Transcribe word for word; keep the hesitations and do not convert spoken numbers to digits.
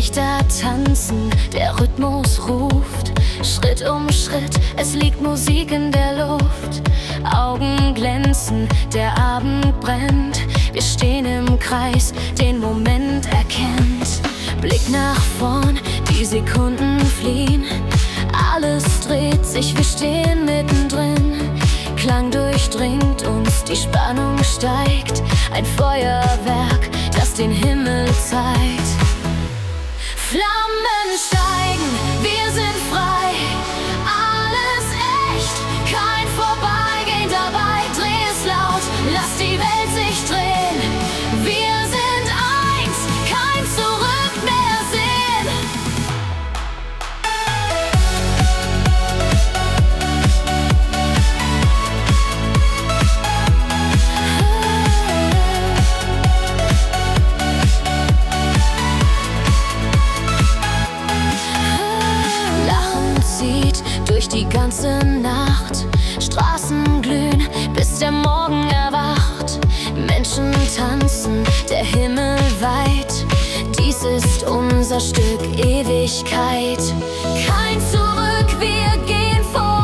Lichter tanzen, der Rhythmus ruft, Schritt um Schritt, es liegt Musik in der Luft. Augen glänzen, der Abend brennt, wir stehen im Kreis, den Moment erkennt. Blick nach vorn, die Sekunden fliehen, alles dreht sich, wir stehen mittendrin. Klang durchdringt uns, die Spannung steigt, ein Feuerwerk, das den Himmel zeigt. Flammen steigen, wir sind frei, alles echt, kein Vorbeigehen dabei. Dreh es laut, lass die Welt sich drehen, wir sind eins, kein Zurück mehr sehen. Durch die ganze Nacht, Straßen glühen, bis der Morgen erwacht. Menschen tanzen, der Himmel weit, dies ist unser Stück Ewigkeit. Kein Zurück, wir gehen vor.